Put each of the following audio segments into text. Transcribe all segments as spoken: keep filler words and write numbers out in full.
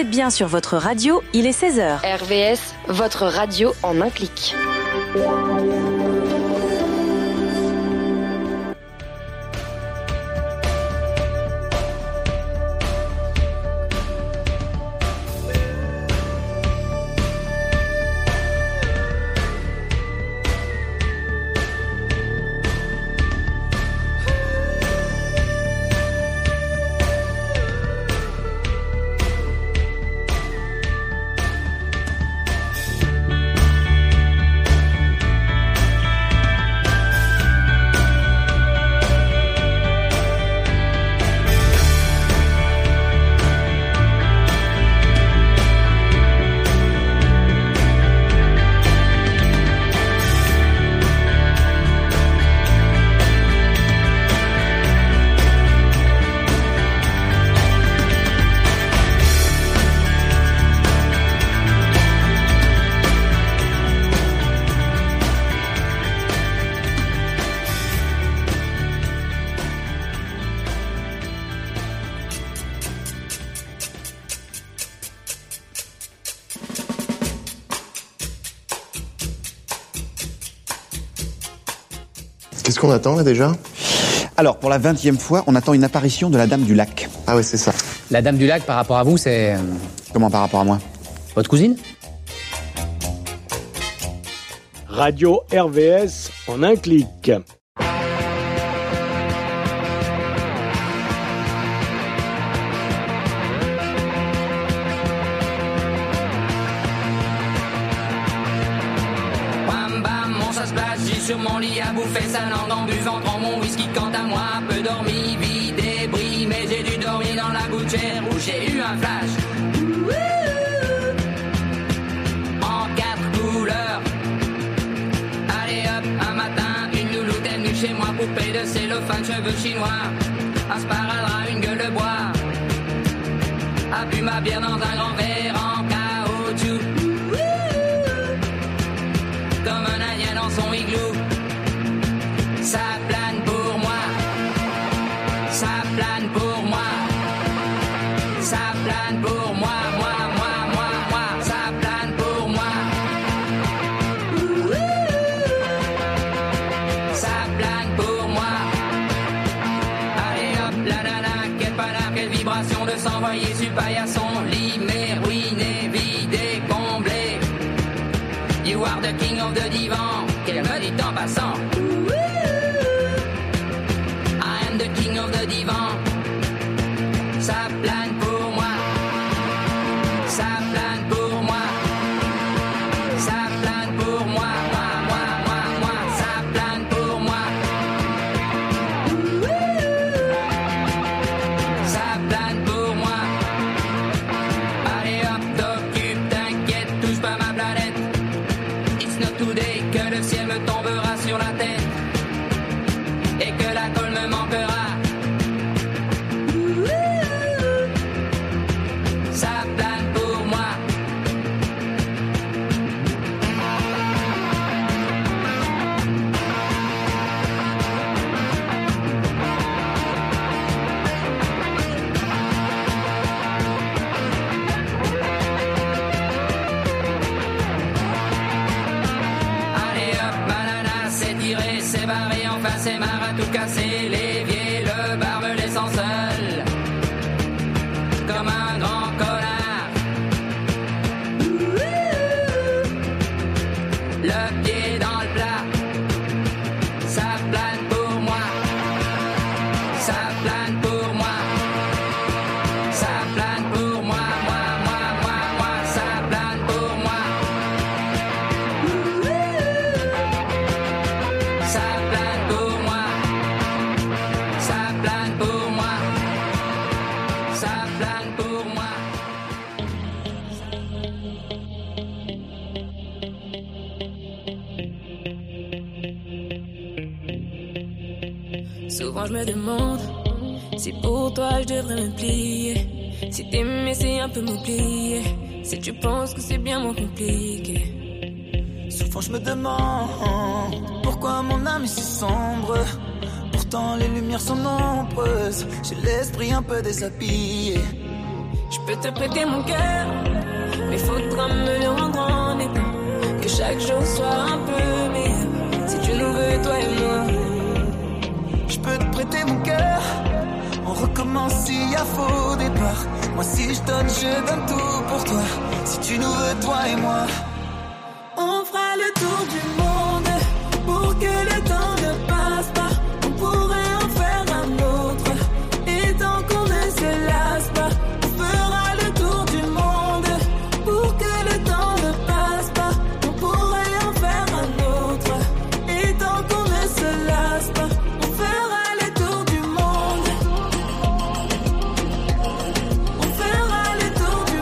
êtes bien sur votre radio, il est seize heures. R V S, votre radio en un clic. Qu'est-ce qu'on attend là déjà ? Alors, pour la vingtième fois, on attend une apparition de la Dame du Lac. Ah ouais, c'est ça. La Dame du Lac, par rapport à vous, c'est... euh, Comment par rapport à moi ? Votre cousine ? Radio R V S en un clic. Sur mon lit à bouffer sa langue en buvant grand mon whisky. Quant à moi, peu dormi, vie débris, mais j'ai dû dormir dans la gouttière où j'ai eu un flash. En quatre couleurs. Allez hop, un matin, une louloute est venue chez moi, poupée de cellophane, cheveux chinois, un sparadrap, une gueule de bois, a bu ma bière dans un grand verre en caoutchouc, comme un indien dans son igloo. Ça plane pour moi, ça plane pour moi, ça plane pour moi, moi, moi, moi, moi, ça plane pour moi. Ça plane pour moi. Allez hop, la nana, quelle panard, quelle vibration de s'envoyer sur paillasson, limé, ruiné, vidé, comblé. You are the king of the divan, qu'elle me dit en passant. The king of the divan. Ça plane pour moi, ça plane pour moi, ça plane pour moi, moi, moi, moi, moi, ça plane pour moi. Ça plane pour moi. Allez hop, t'occupe, t'inquiète, touche pas ma planète. It's not today que le ciel me tombera sur la tête et que la colle me manquera. Ça plane pour moi. Allez hop, banana, c'est tiré, c'est barré, enfin c'est marre à tout casser. L'évier, le bar me laissant seul, comme un grand connard. Le pied dans le plat, ça plane pour moi, ça plane pour moi, ça plane pour moi, moi, moi, moi, moi, ça plane pour moi. Ça plane pour moi, ça plane pour moi, ça plane pour moi. Souvent je me demande si pour toi je devrais me plier, si t'aimer c'est un peu m'oublier, si tu penses que c'est bien moins compliqué. Souvent je me demande pourquoi mon âme est si sombre. Pourtant les lumières sont nombreuses, j'ai l'esprit un peu déshabillé. Je peux te prêter mon cœur, mais faudra me le rendre en état. Que chaque jour soit un peu meilleur, si tu nous veux, toi et moi. Je peux te prêter mon cœur, on recommence s'il y a faux départ. Moi si je donne, je donne tout pour toi. Si tu nous veux, toi et moi. On fera le tour du monde pour que le temps ne passe pas. On pourrait en faire un autre, et tant qu'on ne se lasse pas. On fera le tour du monde pour que le temps ne passe pas. On pourrait en faire un autre, et tant qu'on ne se lasse pas. On fera le tour du monde. On fera le tour du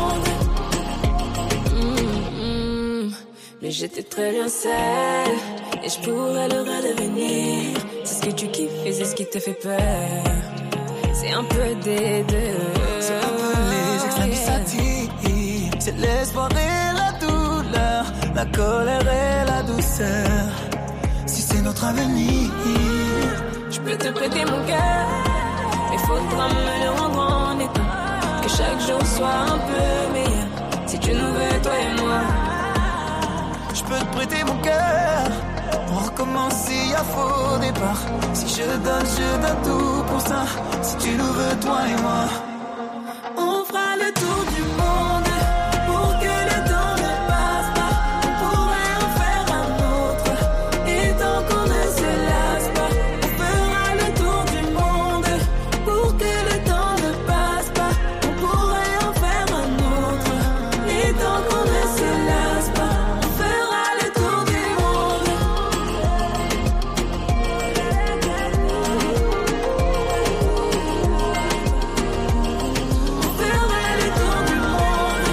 monde. Mmh, mmh. Mais j'étais très bien seule, et je pourrais le redevenir. C'est ce que tu kiffes et c'est ce qui te fait peur. C'est un peu des deux. C'est un peu les extrêmes qui s'attirent. C'est l'espoir et la douleur, la colère et la douceur. Si c'est notre avenir, je peux te prêter mon cœur, mais faudra me le rendre en état. Que chaque jour soit un peu meilleur, si tu nous veux, toi et moi. je peux te prêter mon cœur. On recommence s'il y a faux départ. Si je donne, je donne tout pour ça. Si tu nous veux, toi et moi. On fera le tour du monde pour que le temps ne passe pas. On pourrait en faire un autre, et tant qu'on ne se lasse pas. On fera le tour du monde pour que le temps ne passe pas. On pourrait en faire un autre, et tant qu'on ne se lasse pas. On fera le tour du monde. On fera le tour du monde.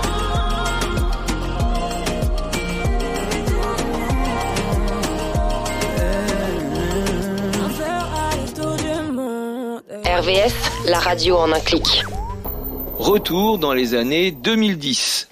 On fera le tour du monde. R V S, la radio en un clic. Retour dans les années deux mille dix.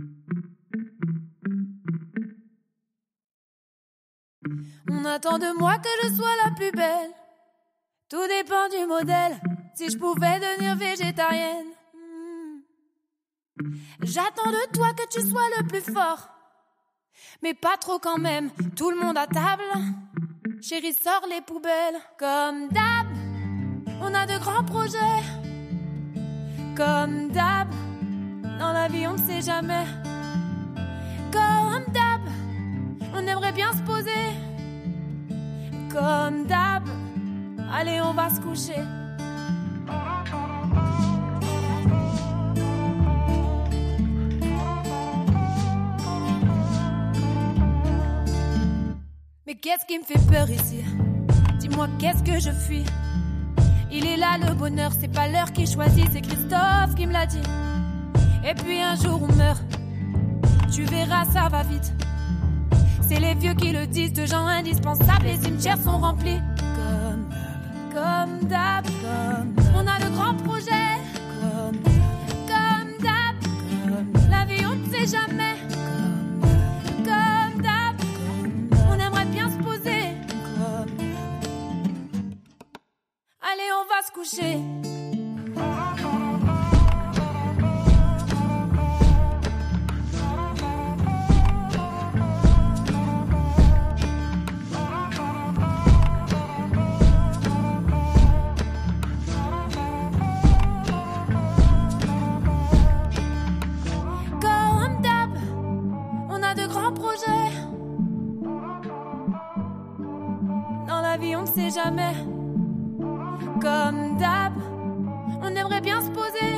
On attend de moi que je sois la plus belle. Tout dépend du modèle. Si je pouvais devenir végétarienne. hmm. J'attends de toi que tu sois le plus fort. Mais pas trop quand même. Tout le monde à table. Chérie, sors les poubelles. Comme d'hab, on a de grands projets. Comme d'hab, dans la vie on ne sait jamais. Comme d'hab, on aimerait bien se poser. Comme d'hab, allez on va se coucher. Mais qu'est-ce qui me fait peur ici? Dis-moi qu'est-ce que je fuis? Il est là le bonheur, c'est pas l'heure qui choisit, c'est Christophe qui me l'a dit. Et puis un jour on meurt, tu verras ça va vite. C'est les vieux qui le disent, de gens indispensables, les cimetières sont remplis. Comme d'hab, comme d'hab, comme d'hab. On a de grands projets. Comme comme d'hab, comme la vie on ne sait jamais. Comme comme d'hab, on aimerait bien se poser. Comme allez on va se coucher. Comme d'hab, on a de grands projets. Dans la vie on ne sait jamais. Comme d'hab, on aimerait bien se poser.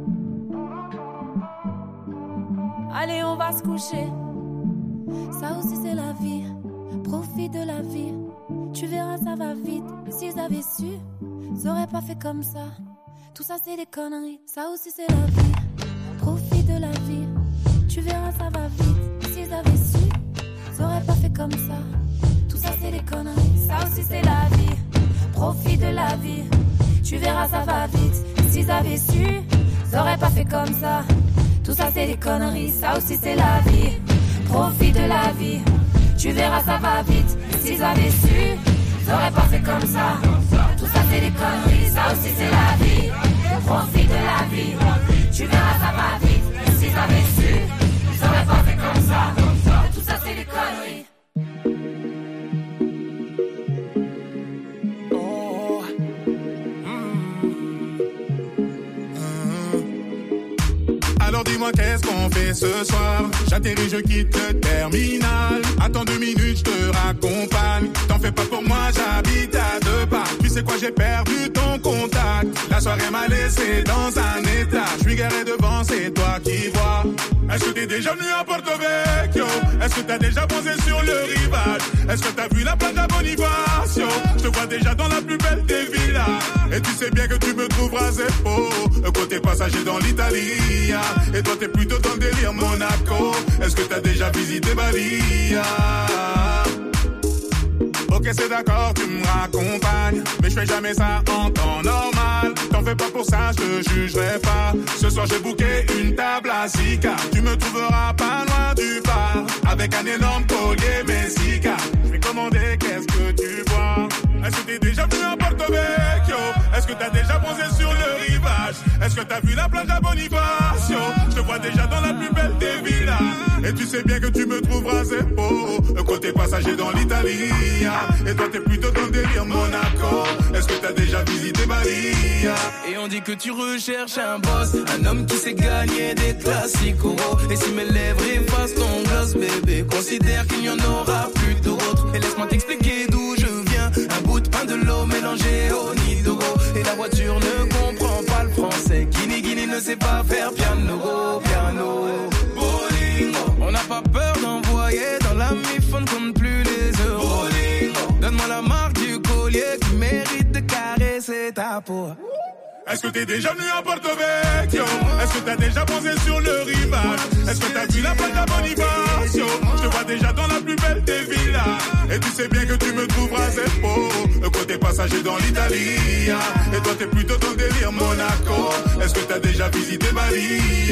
Allez, on va se coucher. Ça aussi c'est la vie. Profite de la vie. Tu verras, ça va vite. S'ils avaient su, ils auraient pas fait comme ça. Tout ça c'est des conneries. Ça aussi c'est la vie. Profite de la vie. Tu verras, ça va vite. S'ils avaient su, ils auraient pas fait comme ça. Tout ça c'est des conneries. Ça aussi c'est la vie. Profite de la vie, tu verras ça va vite. S'ils avaient su, ils auraient pas fait comme ça. Tout ça c'est des conneries, ça aussi c'est la vie. Profite de la vie, tu verras ça va vite. S'ils avaient su, ils auraient pas fait comme ça. Tout ça c'est des conneries, ça aussi c'est la vie. Profite de la vie, Tu verras, ça va vite. S'ils avaient su, ils auraient pas fait comme ça. Tout ça, c'est des conneries. Alors dis-moi qu'est-ce qu'on fait ce soir. J'atterris, je quitte le terminal. Attends deux minutes, je te raccompagne. T'en fais pas pour moi, j'habite à deux pas. Tu sais quoi, j'ai perdu ton contact. La soirée m'a laissé dans un état. Je suis garé devant, c'est toi qui vois. Est-ce que t'es déjà venu à Porto Vecchio? Est-ce que t'as déjà posé sur le rivage? Est-ce que t'as vu la plage à Bonifacio? Je te vois déjà dans la plus belle des villas. Et tu sais bien que tu me trouveras zéro. Côté passager dans l'Italie. Et toi t'es plutôt dans le délire Monaco. Est-ce que t'as déjà visité Bali? Ok c'est d'accord, tu me raccompagnes. Mais je fais jamais ça en temps normal. T'en fais pas pour ça, je te jugerai pas. Ce soir j'ai booké une table à Zika. Tu me trouveras pas loin du bar. Avec un énorme collier Messica. Je vais commander, qu'est-ce que tu bois? Est-ce que t'es déjà venu à Porto Vecchio? Est-ce que t'as déjà posé sur le rivage? Est-ce que t'as vu la plage à Bonifacio? Je te vois déjà dans la plus belle des villas. Et tu sais bien que tu me trouveras zéro. Côté passager dans l'Italie. Et toi t'es plutôt dans le délire Monaco. Est-ce que t'as déjà visité Bali? Et on dit que tu recherches un boss, un homme qui sait gagner des classicos. Et si mes lèvres effacent ton gloss, bébé, considère qu'il n'y en aura plus d'autres. Et laisse-moi t'expliquer d'où je viens. Un bout de pain, de l'eau mélangé au nido. Et la voiture ne comprend pas le français. Guini Guini ne sait pas faire piano, piano. Bolingo, on n'a pas peur d'envoyer dans la mi-phone, compte plus les euros. Bolingo, donne-moi la marque du collier qui mérite de caresser ta peau. Est-ce que t'es déjà venu à Porto Vecchio? Est-ce que t'as déjà posé sur le rivage? Est-ce que t'as vu la plage à Bonifacio? Je te vois déjà dans la plus belle des villas. Et tu sais bien que tu me trouveras zéro. Côté passager dans l'Italie. Et toi t'es plutôt dans le délire Monaco. Est-ce que t'as déjà visité Bali?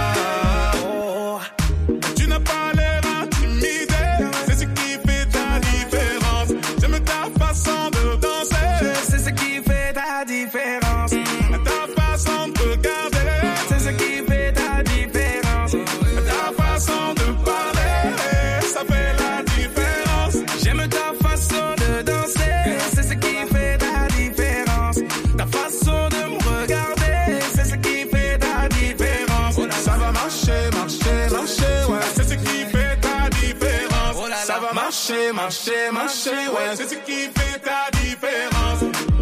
Oh, tu n'as pas l'air intimidé. C'est ce qui fait ta différence. J'aime ta façon de danser. C'est ce qui fait ta différence. Ta façon de regarder, c'est ce qui fait ta différence. Ta façon de parler, ça fait la différence. J'aime ta façon de danser, c'est ce qui fait ta différence. Ta façon de me regarder, c'est ce qui fait ta différence. Ça va marcher, marcher, marcher, ouais. C'est ce qui fait ta différence. Ça va marcher, marcher, marcher, ouais. C'est ce qui fait ta différence.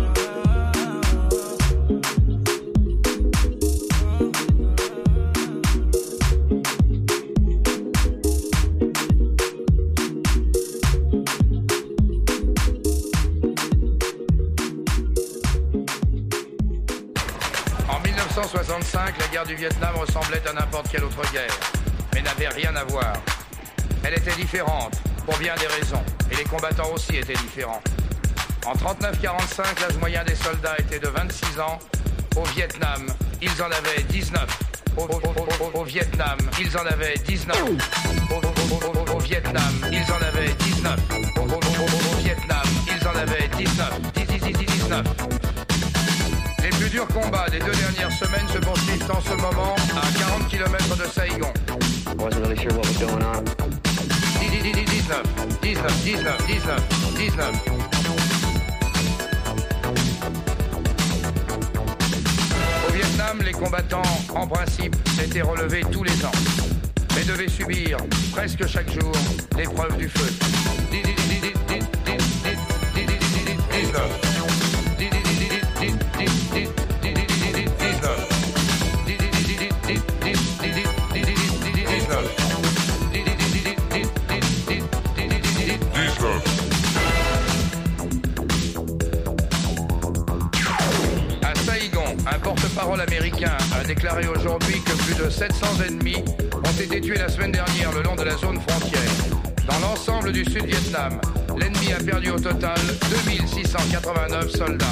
En mille neuf cent soixante-cinq, la guerre du Vietnam ressemblait à n'importe quelle autre guerre, mais n'avait rien à voir. Elle était différente, pour bien des raisons, et les combattants aussi étaient différents. En trente-neuf quarante-cinq, l'âge moyen des soldats était de vingt-six ans. Au Vietnam, ils en avaient dix-neuf. Au, au, au, au, au Vietnam, ils en avaient dix-neuf. Au, au, au, au, au Vietnam, ils en avaient dix-neuf. Au, au, au, au Vietnam, ils en avaient dix-neuf. dix-neuf. Les plus durs combats des deux dernières semaines se poursuivent en ce moment à quarante kilomètres de Saigon. dix-neuf, dix-neuf, dix-neuf, dix-neuf, dix-neuf. Au Vietnam, les combattants, en principe, étaient relevés tous les ans, mais devaient subir, presque chaque jour, l'épreuve du feu. dix-neuf. À Saigon, un porte-parole américain a déclaré aujourd'hui que plus de sept cents ennemis ont été tués la semaine dernière le long de la zone frontière. Dans l'ensemble du Sud-Vietnam, l'ennemi a perdu au total deux mille six cent quatre-vingt-neuf soldats.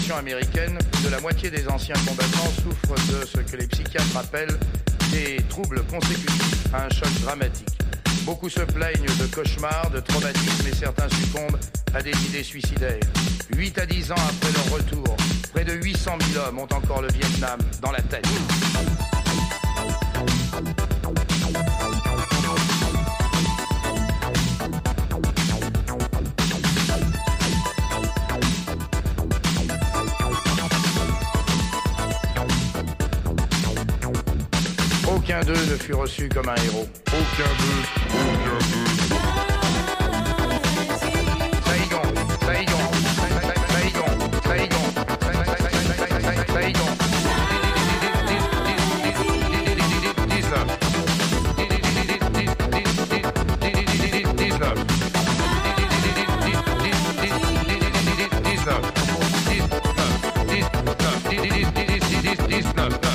population américaine, plus de la moitié des anciens combattants souffrent de ce que les psychiatres appellent des troubles consécutifs à un choc dramatique. Beaucoup se plaignent de cauchemars, de traumatismes et certains succombent à des idées suicidaires. huit à dix ans après leur retour, près de huit cent mille hommes ont encore le Vietnam dans la tête. Aucun d'eux ne fut reçu comme un héros. Aucun d'eux. Aucun d'eux. Saïgon, Saïgon, Saïgon, Saïgon, Saïgon. dix-neuf. dix-neuf. dix-neuf.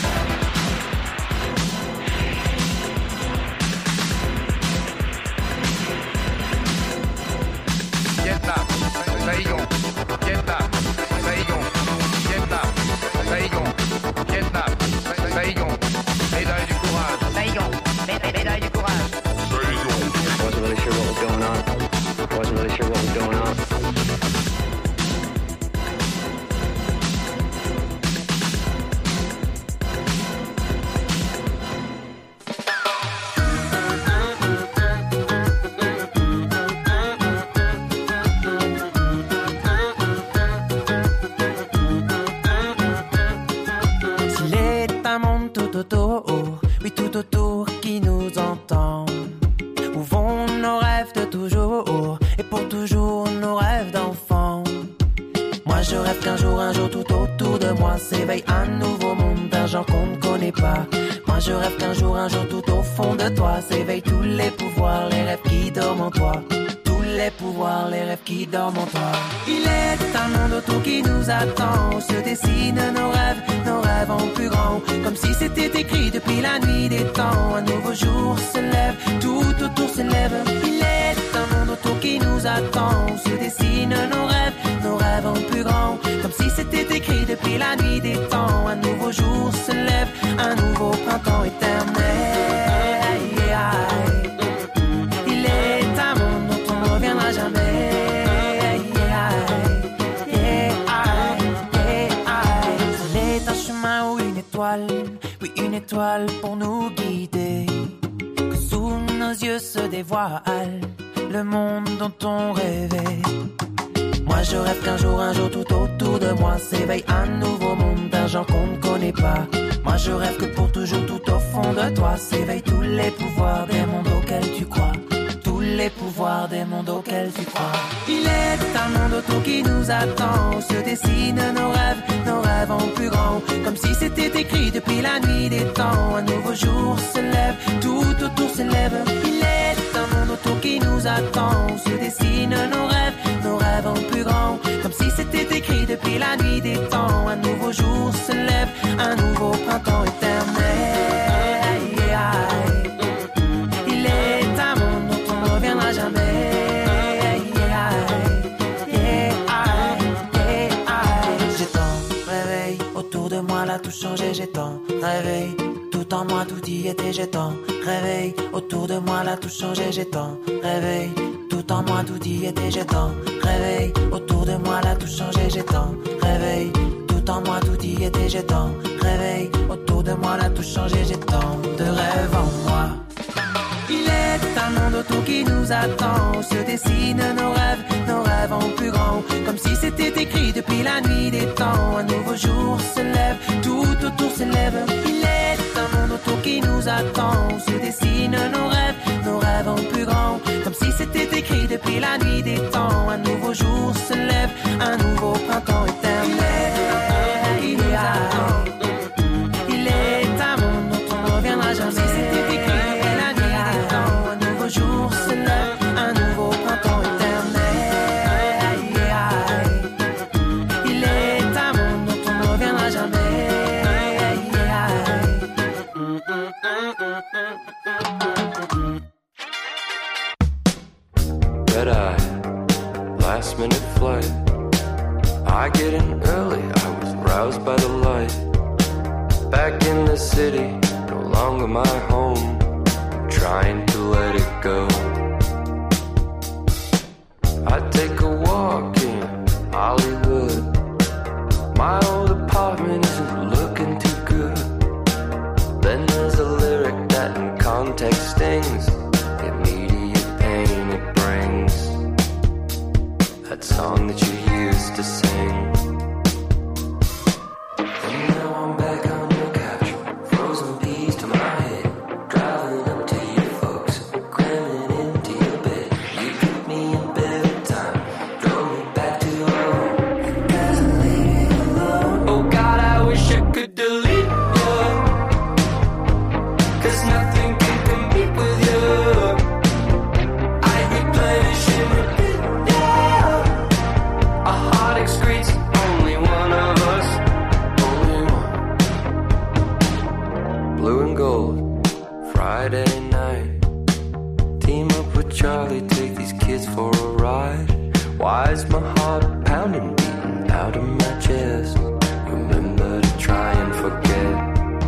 Vietnam, Saïgon, Vietnam, Saïgon, Vietnam, Saïgon, Vietnam, Saïgon, médaille du courage. Saïgon, médaille du courage. Saïgon. Wasn't really sure what was going on. Wasn't really sure what was going on. Oui, tout autour qui nous entend. Où vont nos rêves de toujours? Et pour toujours nos rêves d'enfant. Moi je rêve qu'un jour, un jour tout autour de moi s'éveille un nouveau monde d'un genre qu'on ne connaît pas. Moi je rêve qu'un jour, un jour tout au fond de toi s'éveillent tous les pouvoirs, les rêves qui dorment en toi. Les pouvoirs, les rêves qui dorment en toi. Il est un monde autour qui nous attend, où se dessinent nos rêves, nos rêves en plus grand. Comme si c'était écrit depuis la nuit des temps. Un nouveau jour se lève, tout autour se lève. Il est un monde autour qui nous attend, où se dessinent nos rêves, nos rêves en plus grand. Comme si c'était écrit depuis la nuit des temps. Un nouveau jour se lève, un nouveau printemps éternel. Jamais. Yeah, yeah, yeah, c'est un chemin ou une étoile, oui une étoile pour nous guider. Que sous nos yeux se dévoile le monde dont on rêvait. Moi je rêve qu'un jour, un jour tout autour de moi s'éveille un nouveau monde d'un genre qu'on ne connaît pas. Moi je rêve que pour toujours tout au fond de toi s'éveillent tous les pouvoirs des mondes auxquels tu crois. Les pouvoirs des mondes auxquels tu crois. Il est un monde autour qui nous attend, où se dessinent nos rêves, nos rêves en plus grand. Comme si c'était écrit depuis la nuit des temps. Un nouveau jour se lève, tout autour se lève. Il est un monde autour qui nous attend, où se dessinent nos rêves, nos rêves en plus grand. Comme si c'était écrit depuis la nuit des temps. Un nouveau jour se lève, un nouveau printemps éternel. Yeah. Jamais. Yeah, yeah, yeah. J'ai tant réveil autour de moi, là tout changé. J'ai tant réveil tout en moi, tout y était. J'ai tant réveil autour de moi, là tout changé. J'ai tant réveil tout en moi, tout y était. J'ai tant réveil autour de moi, là tout changé. J'ai tant réveil tout en moi, tout y était. J'ai tant réveil autour de moi, là tout changé. J'ai tant de rêves en moi. Il est un monde autour qui nous attend, où se dessinent nos rêves, nos rêves en plus grand. Comme si c'était écrit depuis la nuit des temps. Un nouveau jour se lève, tout autour se lève. Il est un monde autour qui nous attend, où se dessinent nos rêves, nos rêves en plus grand. Comme si c'était écrit depuis la nuit des temps. Un nouveau jour se lève, un nouveau printemps éternel. Il nous attend. Il est un monde dont on ne reviendra jamais. Si c'était écrit jour se lève, un nouveau printemps éternel. Yeah. Il est un monde dont on ne reviendra jamais. Yeah. Red eye, last minute flight. back in the city, no longer my home. I'm trying to let it go. I take a walk in Hollywood. My old apartment isn't looking too good. Then there's a lyric that in context stings. The immediate pain it brings. That song that you used to sing. And now I'm back on your couch, frozen peas to my head, driving up to you folks, cramming into your bed. You put me in bed at time, drove me back to home. It doesn't leave me alone. Oh God, I wish I could delete you, 'cause nothing can compete with you. I replenish and repeat, yeah. A heart excretes only one of us, only one. Blue and gold, Friday night. Team up with Charlie, take these kids for a ride. Why is my heart pounding, beating out of my chest? Remember to try and forget.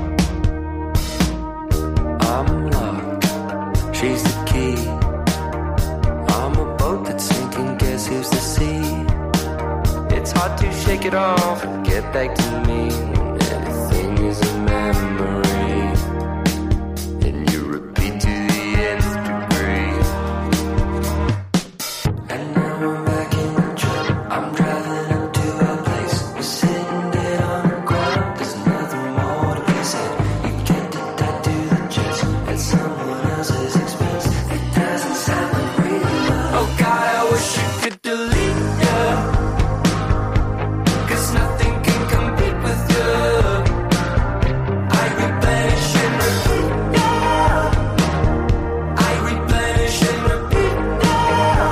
I'm locked, she's the key. I'm a boat that's sinking, guess who's the sea? It's hard to shake it off and get back to me when everything is a memory. And you repeat to the nth degree. And now I'm back in the truck. I'm driving up to our place. We're sitting dead on the ground. There's nothing more to be said. You get to tattoo the chest at someone else's expense. It doesn't sound like real love. Oh God, I wish you could delete you, 'cause nothing can compete with you. I replenish and repeat, yeah. I replenish and repeat, yeah.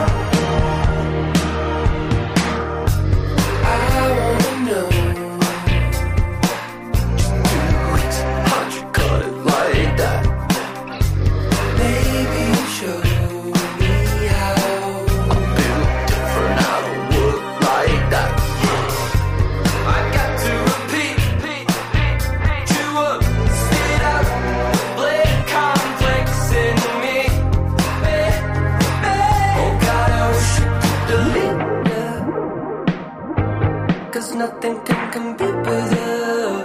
I wanna know, how'd you cut it like that? Maybe show me how. I'm built different out of wood like that. I got to repeat, chew up, spit out, blade complex in me. Oh God, I wish you could delete you, 'cause nothing can compete with you.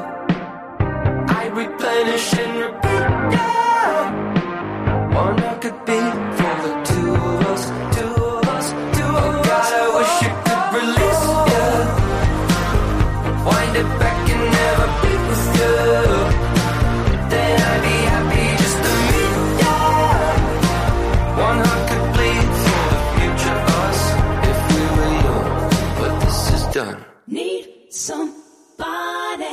I replenish and repeat, yeah. One I could be for the two of us, two of us, two of us. Oh God, I wish you could release you, wind it back and never be with you. Then I'd be happy just to meet you. One heart could bleed for the future us if we were young, but this is done. Need somebody.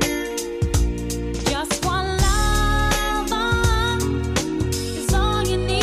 Just one lover is all you need.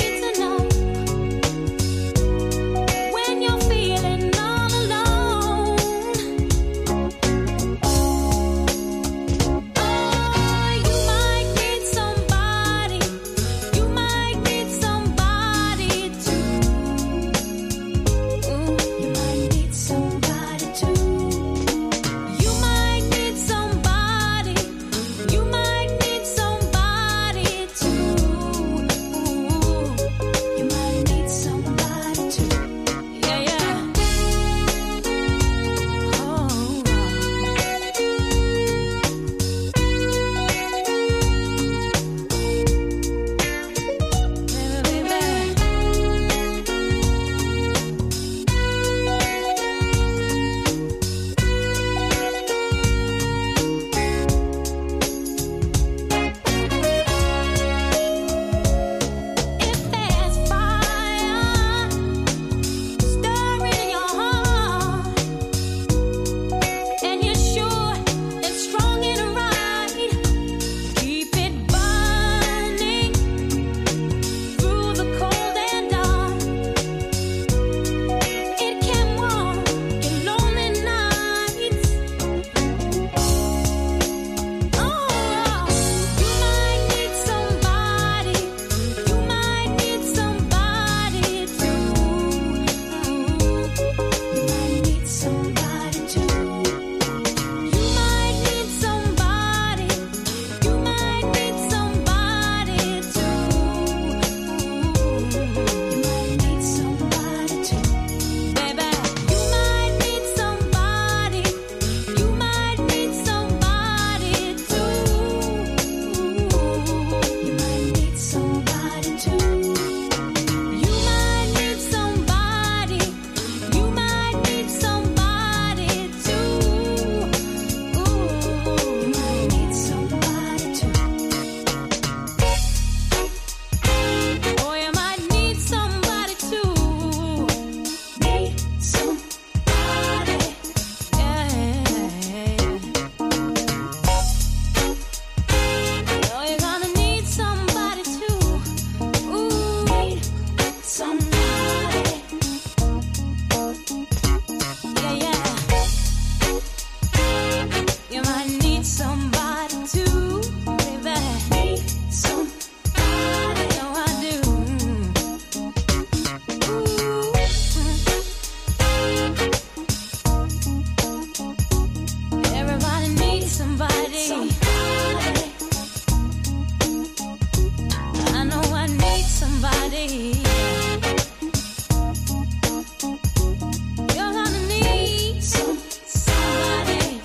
You're gonna need some, somebody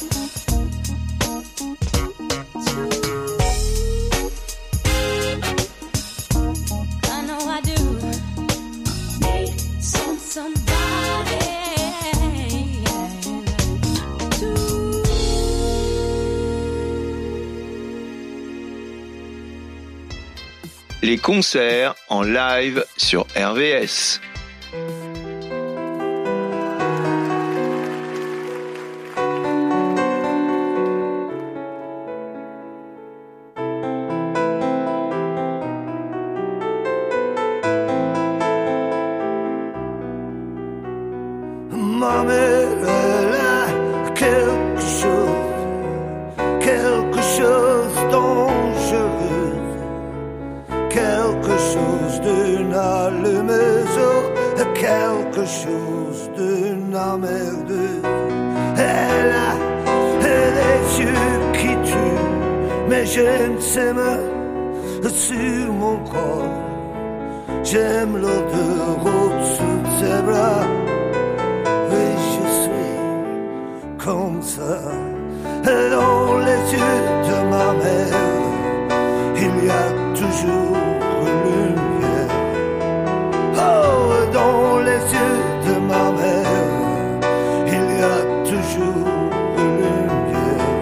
to. I know I do need some, somebody to. Les concerts en live sur R V S. Ma mère, elle a quelque chose, quelque chose dangereux, quelque chose d'une allumeuse, quelque chose d'une emmerdeuse. Elle a des yeux qui tuent, mais j'aime ses mains sur mon corps. J'aime l'odeur au-dessous de ses bras. Et je suis comme ça. Dans les yeux de ma mère, il y a toujours une lumière. Oh, dans les yeux de ma mère, il y a toujours une lumière.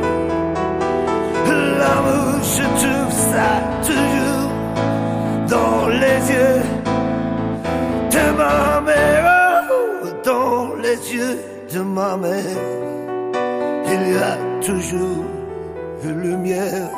L'amour, je trouve ça toujours dans les yeux de ma mère. Oh, dans les yeux de ma mère, il y a toujours une lumière.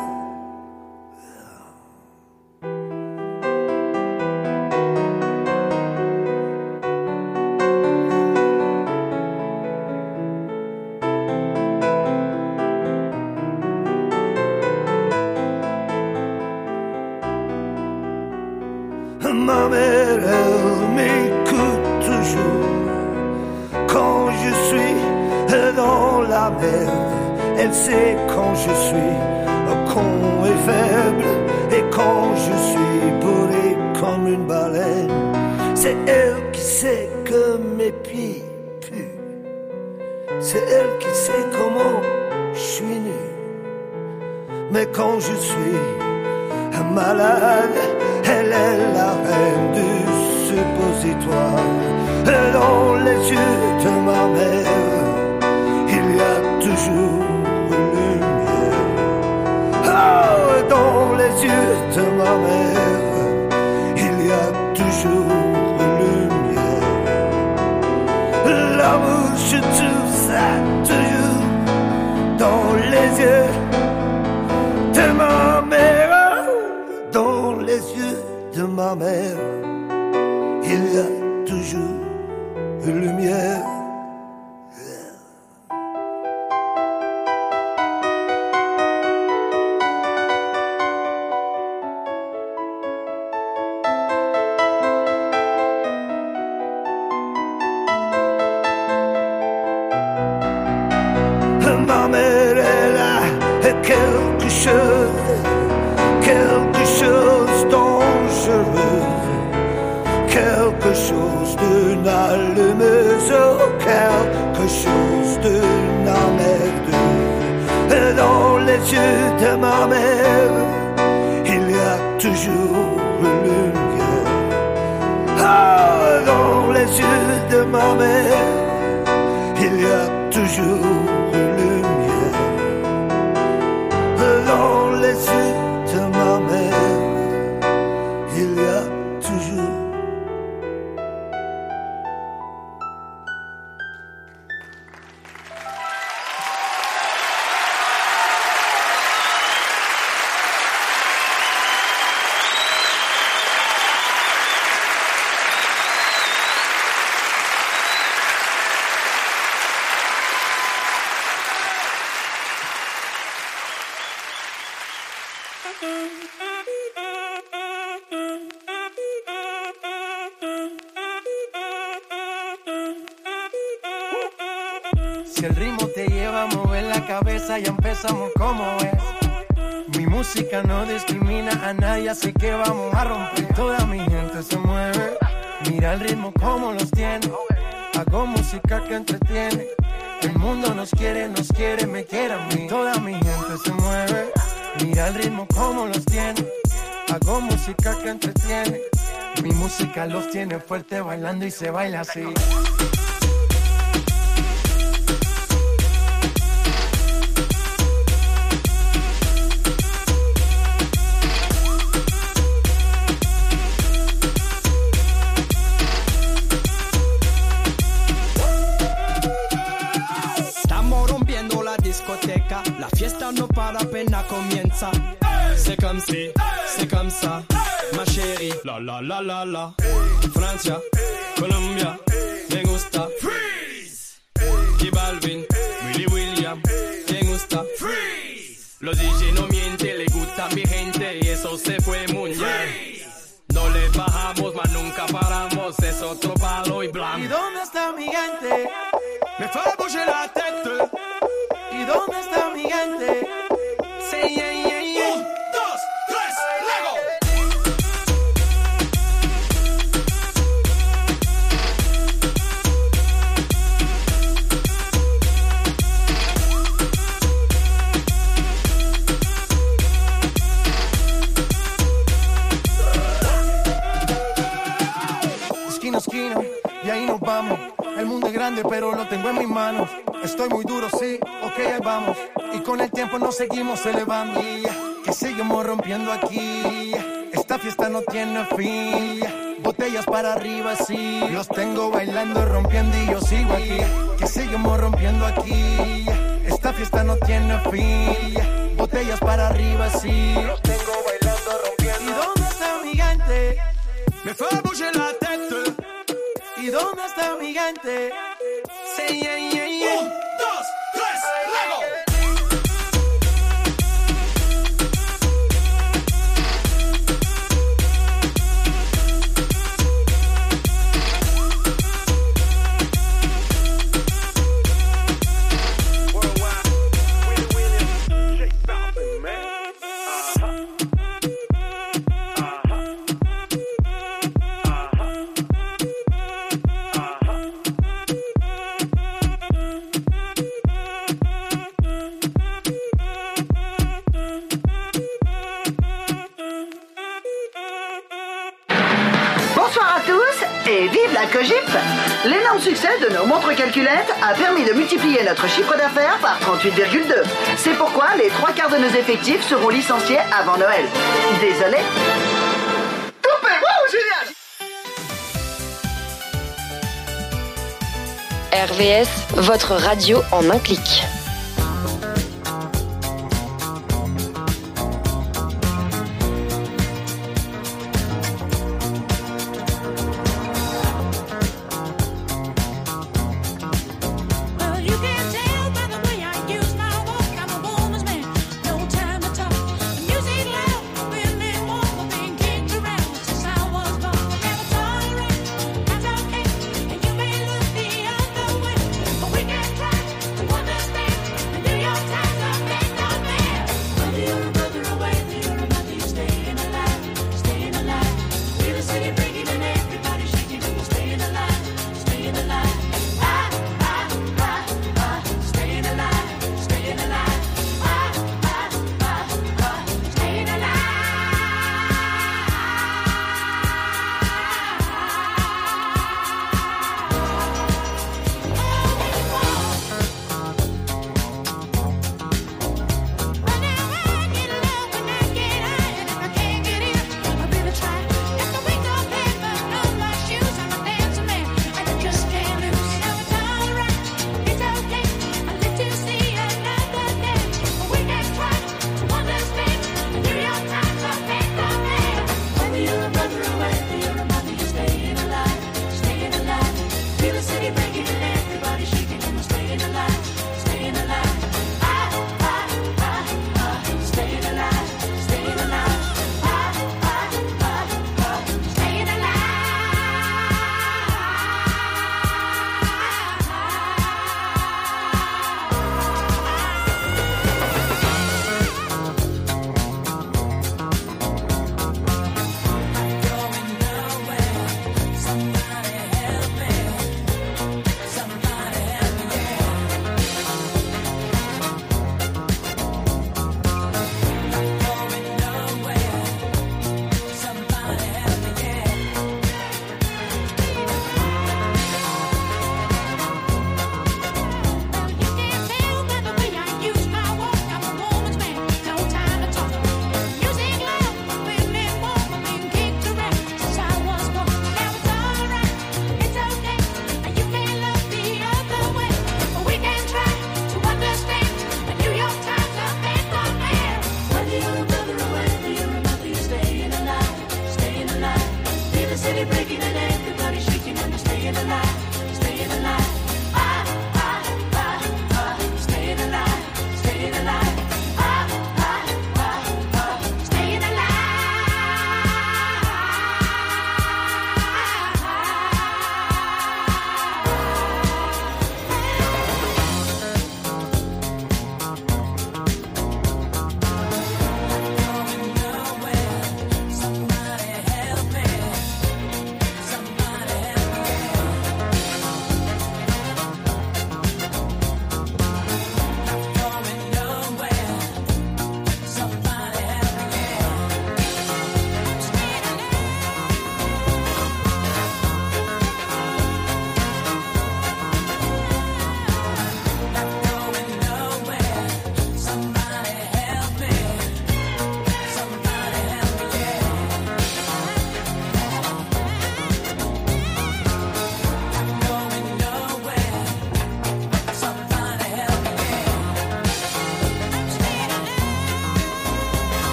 Ma mère, elle m'écoute toujours. Quand je suis dans la merde, elle sait quand je suis con et faible. Et quand je suis bourré comme une baleine, c'est elle qui sait que mes pieds puent. C'est elle qui sait comment je suis nu. Mais quand je suis malade, elle est la reine du suppositoire. Dans les yeux de ma mère, il y a toujours une lumière. Oh, dans les yeux de ma mère, il y a toujours une lumière. L'amour, je trouve ça toujours dans les yeux de ma mère. Dans les yeux de ma mère, il y a toujours une lumière. Ma mère, elle a quelque chose, quelque chose dangereux, quelque chose d'une allumeuse, quelque chose d'une emmerdeuse. Dans les yeux de ma mère, il y a toujours une lumière. Ah, dans les yeux de ma mère, il y a toujours une lumière. Dans les yeux de ma mère, il y a toujours. Si el ritmo te lleva a mover la cabeza, ya empezamos como es. Mi música no discrimina a nadie, así que vamos a romper. Toda mi gente se mueve, mira el ritmo como los tiene. Hago música que entretiene. El mundo nos quiere, nos quiere, me quiere a mí. Toda mi gente se mueve, mira el ritmo como los tiene. Hago música que entretiene. Mi música los tiene fuerte bailando y se baila así. La fiesta no para, apenas comienza. C'est comme si, c'est comme ça, ma chérie. La la la la la. Francia, Colombia, me gusta. Freeze. J Balvin, Willy William, me gusta. Freeze. Los D J no mienten, le gusta a mi gente y eso se fue muy bien. No le bajamos, mas nunca paramos, es otro palo y blanco. ¿Y dónde está mi gente? Me fait bouger la tête. ¿Y dónde está mi gente? Say yeah, yeah, yeah. Un, dos, tres, Lego. Esquina a esquina, y ahí nos vamos. El mundo es grande, pero lo tengo en mis manos. Estoy muy duro, sí, ok, ahí vamos. Y con el tiempo nos seguimos elevando. Que seguimos rompiendo aquí. Esta fiesta no tiene fin. Botellas para arriba, sí. Los tengo bailando, rompiendo y yo sigo aquí. Que seguimos rompiendo aquí. Esta fiesta no tiene fin. Botellas para arriba, sí. Los tengo bailando, rompiendo. ¿Y dónde está mi gente? Me fait bouger la tête. ¿Y dónde está mi gente? Say yeah, yeah, yeah. Un, dos, tres, Lego. Et vive la Cogip! L'énorme succès de nos montres calculettes a permis de multiplier notre chiffre d'affaires par trente-huit virgule deux. C'est pourquoi les trois quarts de nos effectifs seront licenciés avant Noël. Désolé. Coupé! Wow, génial! R V S, votre radio en un clic. Understand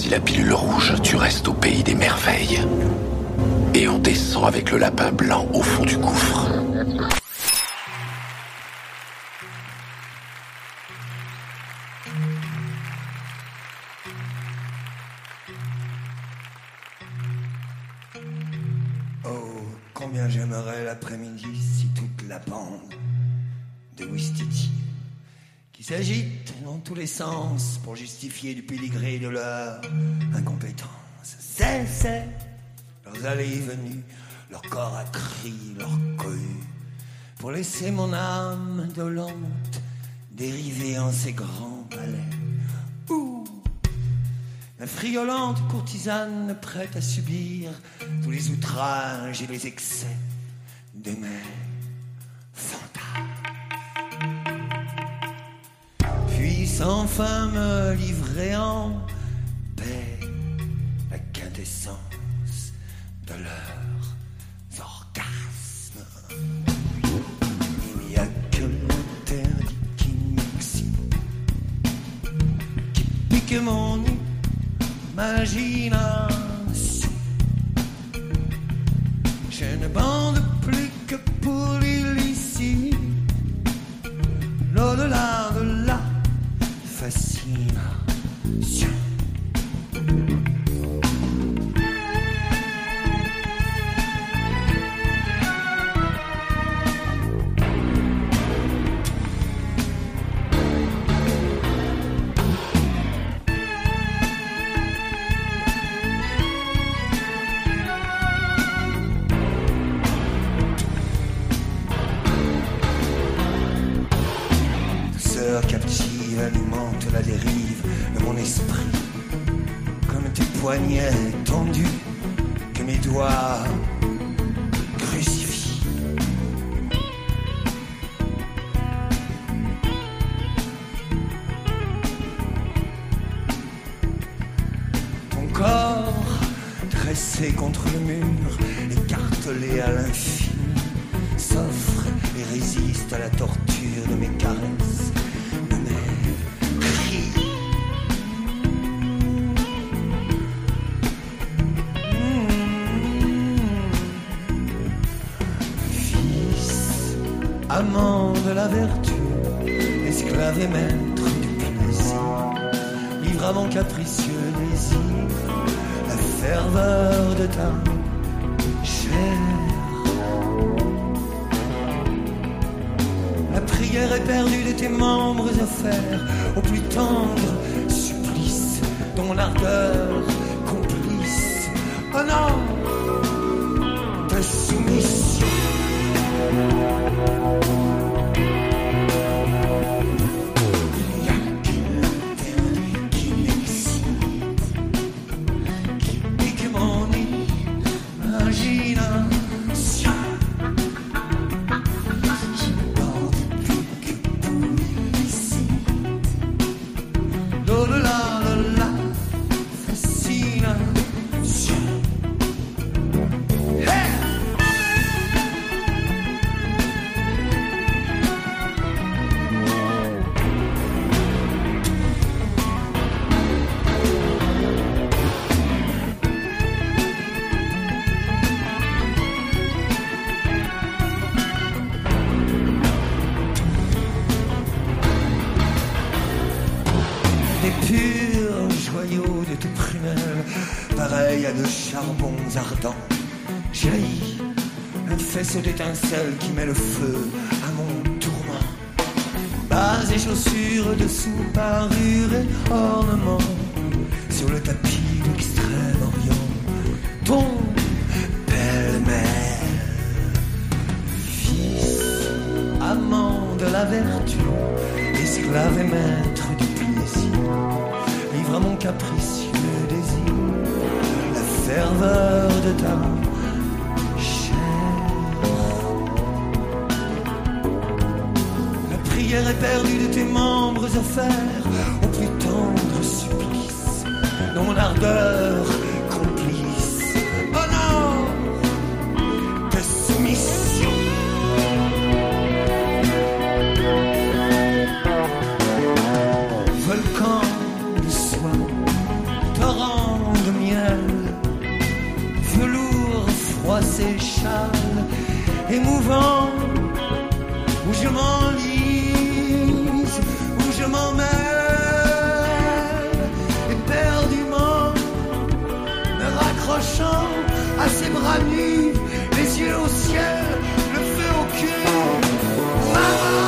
la pilule rouge, tu restes au pays des merveilles. Et on descend avec le lapin blanc au fond du gouffre. Oh, combien j'aimerais l'après-midi si toute la bande de Ouistiti qui s'agite dans tous les sens pour justifier du pédigré de leur incompétence cessait leurs allées et venues, leur corps à cri, leur cohue, pour laisser mon âme dolente dériver en ces grands palais où la friolente courtisane prête à subir tous les outrages et les excès de mes fantasmes. Puisse enfin me livrer en paix la quintessence de leurs orgasmes. Il n'y a que l'interdit qui m'excite, qui pique mon imagination. Je ne bande plus que pour l'illicite, l'au-delà de la fascination. Captive alimente la dérive de mon esprit, comme tes poignets tendus que mes doigts crucifient. Ton corps dressé contre le mur, écartelé à l'infini, s'offre et résiste à la torture de mes caresses. Amant de la vertu, esclave et maître du plaisir, livre à mon capricieux désir la ferveur de ta chair. La prière est perdue de tes membres offerts au plus tendre supplice dont mon ardeur complice honore de soumission. D'étincelle qui met le feu à mon tourment. Bas et chaussures dessous, parure et ornement, sur le tapis de l'extrême-orient, ton pêle-mêle. Fils, amant de la vertu, esclave et maître du plaisir, livre à mon capricieux désir la ferveur de ta est perdue de tes membres offerts au plus tendre supplice dont mon ardeur complice honore de soumission. Volcan de soie, torrent émouvant, où je m'enlise, où je m'en mêle, éperdument, me raccrochant à ses bras nus, les yeux au ciel, le feu au cul. Maman,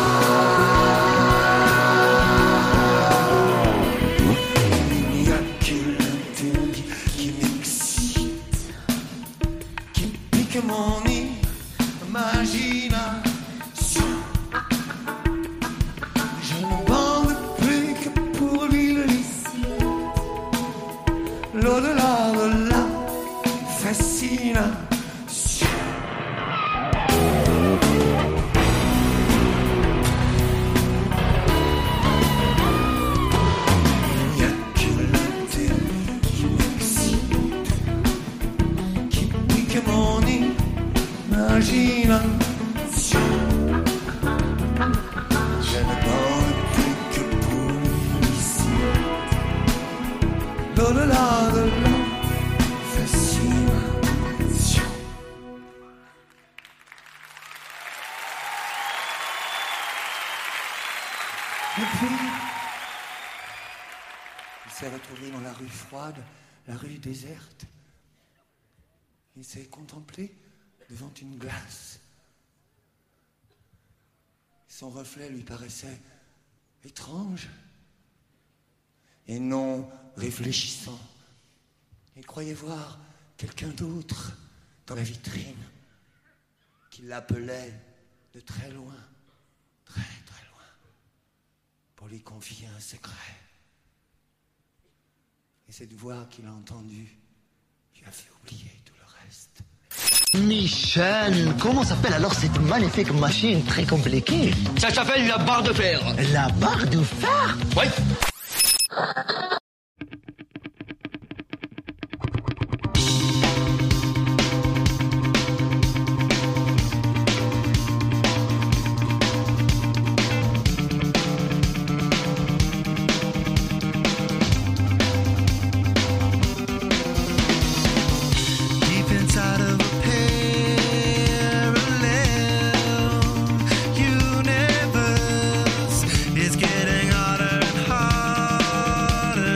il n'y a qu'une télé qui m'excite, qui pique mon imagination. Je ne bande plus que pour lui le licite, l'au-delà de la fascination. Imagination. Je ne parle plus que pour ici, l'au-delà de la fascination. Et puis, il s'est retrouvé dans la rue froide, la rue déserte. Il s'est contemplé devant une glace. Son reflet lui paraissait étrange et non réfléchissant. Il croyait voir quelqu'un d'autre dans la vitrine qui l'appelait de très loin, très très loin, pour lui confier un secret. Et cette voix qu'il a entendue lui a fait oublier tout le reste. Michel, comment s'appelle alors cette magnifique machine très compliquée? Ça s'appelle la barre de fer. La barre de fer? Oui. It's getting harder and harder.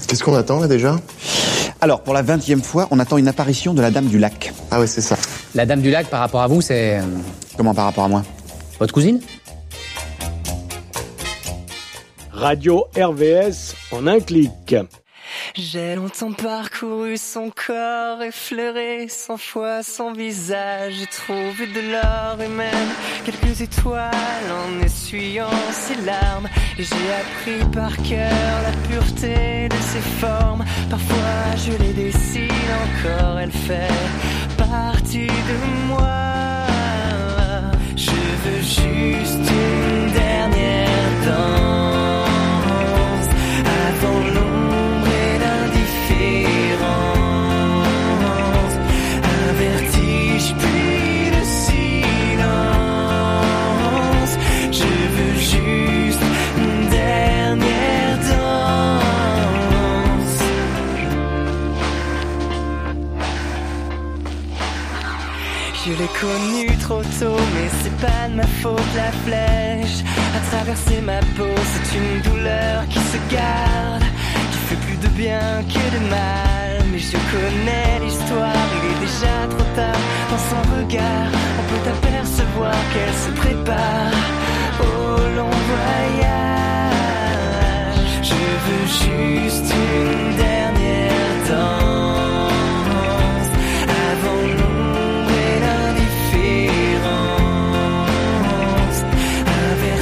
Qu'est-ce qu'on attend là déjà ? Alors, pour la vingtième fois, on attend une apparition de la Dame du Lac. Ah ouais, c'est ça. La Dame du Lac, par rapport à vous, c'est... Comment par rapport à moi ? Votre cousine ? Radio R V S en un clic. J'ai longtemps parcouru son corps, effleuré cent fois son visage. J'ai trouvé de l'or et même quelques étoiles en essuyant ses larmes. Et j'ai appris par cœur la pureté de ses formes. Parfois je les dessine encore, elle fait partie de moi. Je veux juste une dernière danse avant l'ombre et l'indifférence. Un vertige puis le silence. Je veux juste une dernière danse. Je l'ai connue trop tôt, mais c'est pas de ma faute. La flèche a traversé ma peau, c'est une douleur qui se garde, qui fait plus de bien que de mal. Mais je connais l'histoire, il est déjà trop tard. Dans son regard, on peut apercevoir qu'elle se prépare.